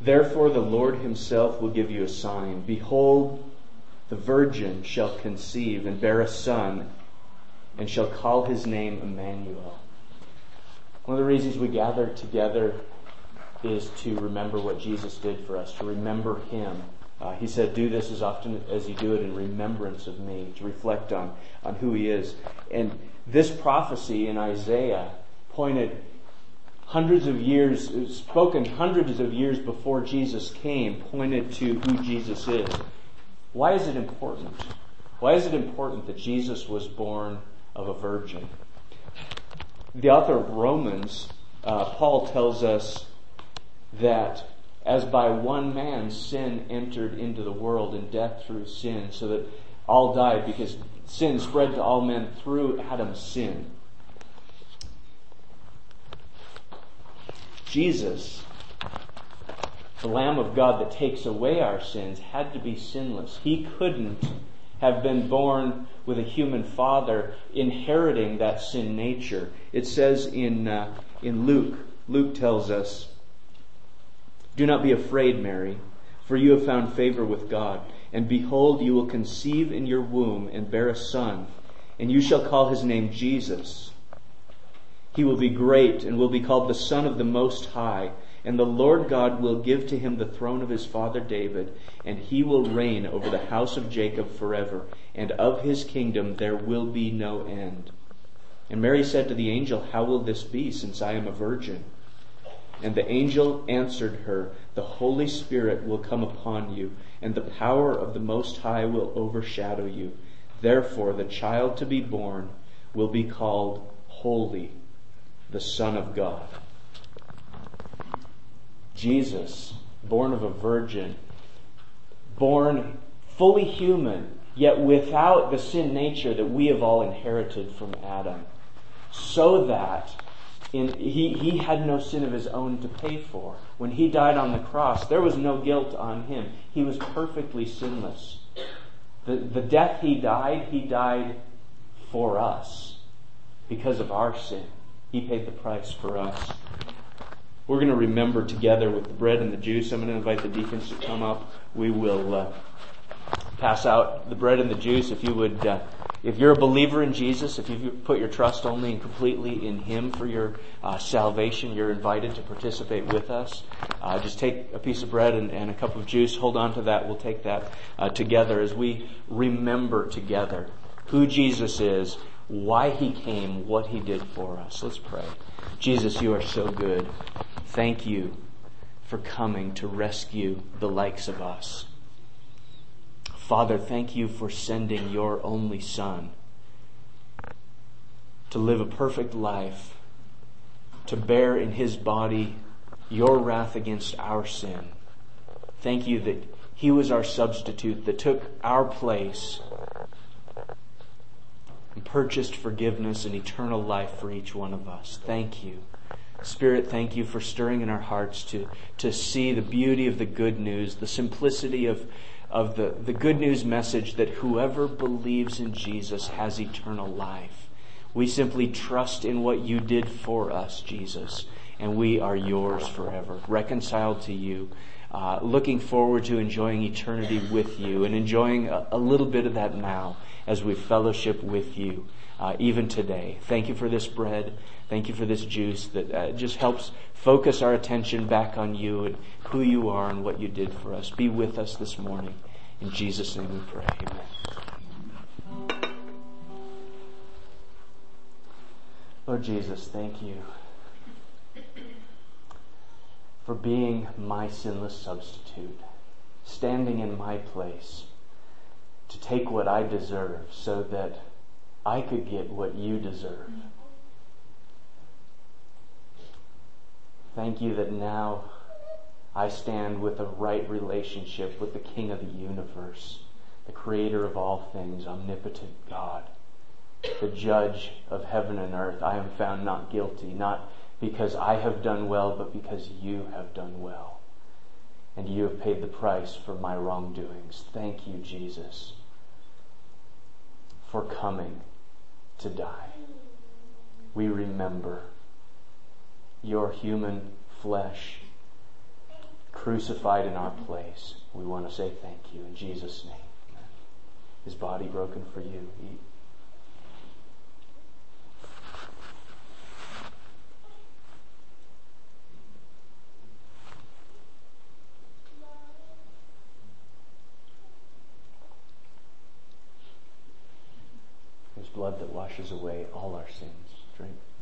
Therefore the Lord himself will give you a sign. Behold, the virgin shall conceive and bear a son, and shall call his name Emmanuel. One of the reasons we gather together is to remember what Jesus did for us, to remember him. He said, do this as often as you do it in remembrance of me, to reflect on who he is. And this prophecy in Isaiah pointed hundreds of years, spoken hundreds of years before Jesus came, pointed to who Jesus is. Why is it important? Why is it important that Jesus was born of a virgin? The author of Romans, Paul, tells us that as by one man sin entered into the world, and death through sin, so that all died because sin spread to all men through Adam's sin. Jesus, the Lamb of God that takes away our sins, had to be sinless. He couldn't have been born with a human father inheriting that sin nature. It says in Luke tells us, do not be afraid, Mary, for you have found favor with God. And behold, you will conceive in your womb and bear a son, and you shall call his name Jesus. He will be great and will be called the Son of the Most High. And the Lord God will give to him the throne of his father David, and he will reign over the house of Jacob forever, and of his kingdom there will be no end. And Mary said to the angel, how will this be, since I am a virgin? And the angel answered her, the Holy Spirit will come upon you, and the power of the Most High will overshadow you. Therefore the child to be born will be called Holy, the Son of God. Jesus, born of a virgin, born fully human, yet without the sin nature that we have all inherited from Adam, so that he had no sin of his own to pay for. When he died on the cross, there was no guilt on him. He was perfectly sinless. The death he died for us because of our sin. He paid the price for us. We're going to remember together with the bread and the juice. I'm going to invite the deacons to come up. We will pass out the bread and the juice. If you would, if you're a believer in Jesus, if you put your trust only and completely in him for your salvation, you're invited to participate with us. Just take a piece of bread and a cup of juice. Hold on to that. We'll take that together as we remember together who Jesus is, why he came, what he did for us. Let's pray. Jesus, you are so good. Thank you for coming to rescue the likes of us. Father, thank you for sending your only Son to live a perfect life, to bear in his body your wrath against our sin. Thank you that he was our substitute, that took our place and purchased forgiveness and eternal life for each one of us. Thank you. Spirit, thank you for stirring in our hearts to see the beauty of the good news, the simplicity of the good news message that whoever believes in Jesus has eternal life. We simply trust in what you did for us, Jesus, and we are yours forever, reconciled to you, looking forward to enjoying eternity with you and enjoying a little bit of that now as we fellowship with you, even today. Thank you for this bread. Thank you for this juice that just helps focus our attention back on you and who you are and what you did for us. Be with us this morning. In Jesus' name we pray. Amen. Lord Jesus, thank you for being my sinless substitute, standing in my place to take what I deserve so that I could get what you deserve. Thank you that now I stand with a right relationship with the King of the universe, the Creator of all things, omnipotent God, the Judge of heaven and earth. I am found not guilty, not because I have done well, but because you have done well. And you have paid the price for my wrongdoings. Thank you, Jesus, for coming to die. We remember your human flesh crucified in our place. We want to say thank you in Jesus' name. His body broken for you. Eat. His blood that washes away all our sins. Drink.